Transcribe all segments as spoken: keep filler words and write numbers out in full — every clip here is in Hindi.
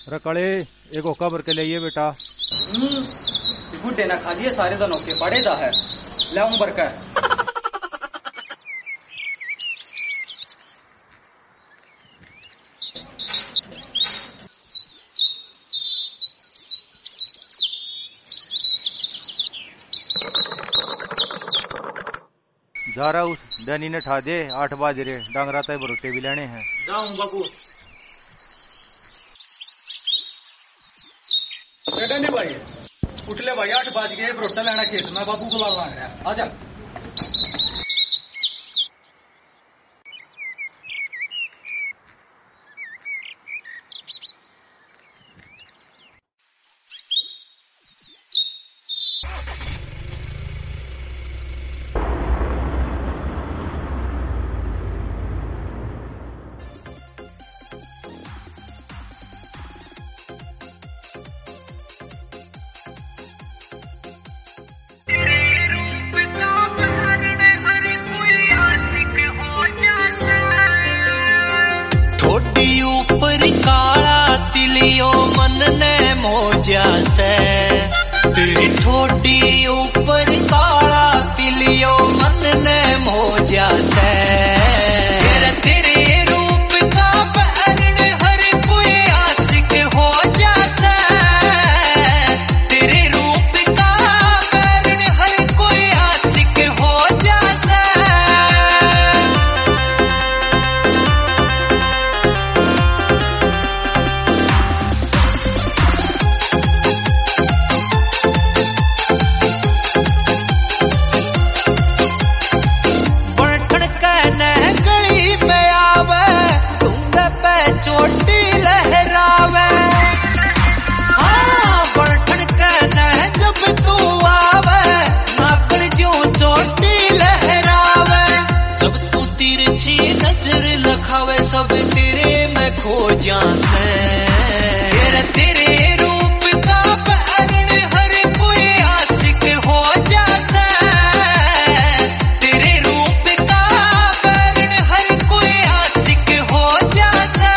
रकड़े एक होका भर के लिए बेटा। गुड्डे ना खा लिए सारे जनों के बड़े जा है ले भर का। जा रहा उस डैनी ने ठा दे आठ बज रहे डांगरा तय भरोटे भी लेने हैं। जाऊं बाबू डैनी भाई उठ ले भाई आठ बज गए भरोटा लेना खेत में बाबू को लाना है आजा। मन ने मोजा से तेरी ठोडी ऊपर काला तिलियो मन ने मोजा से तेरे रूप का बहन हर कोई आशिक हो जासे तेरे रूप का बहन हर कोई आशिक हो जासे। चोटी लहरावे हाँ बढ़न कहना है जब तू आवे नापन जो चोटी लहरावे जब तू तिरछी नजर लखावे सब तेरे में खो जासे तेरे रूप का बहन हर कोई आशिक हो जासे तेरे रूप का बहन हर कोई आशिक हो जासे।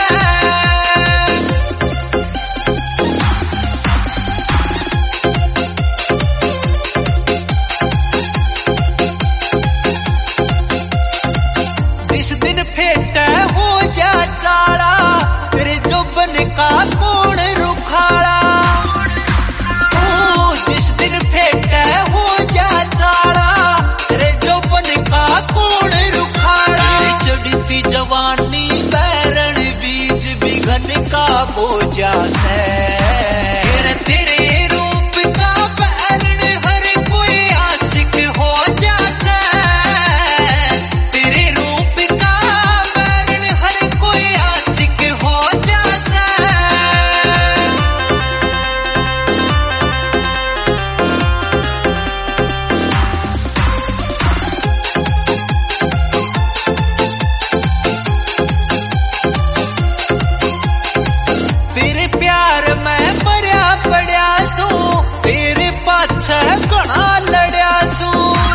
जिस दिन फेटा हो जा चाड़ा तेरे जोबन का कौन रुखाड़ा ओ जिस दिन फेटा हो जा चाड़ा तेरे जोबन का कौन रुखाड़ा चढ़ती जवानी बैरण बीज बिघन का बोझा से तेरे रूप का बहन हर कोई आशिक हो जासे तेरे रूप का बहन हर कोई आशिक हो जासे। तेरे प्यार में मरिया पड़िया तू तेरे पाछे घना लड़िया तू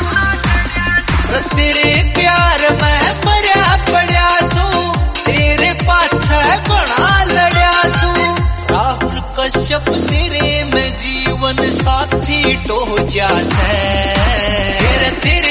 तेरे प्यार में मरिया पड़िया तू तेरे पाछे घना लड़िया तू राहुल कश्यप तेरे में जीवन साथी टो जासे तेरे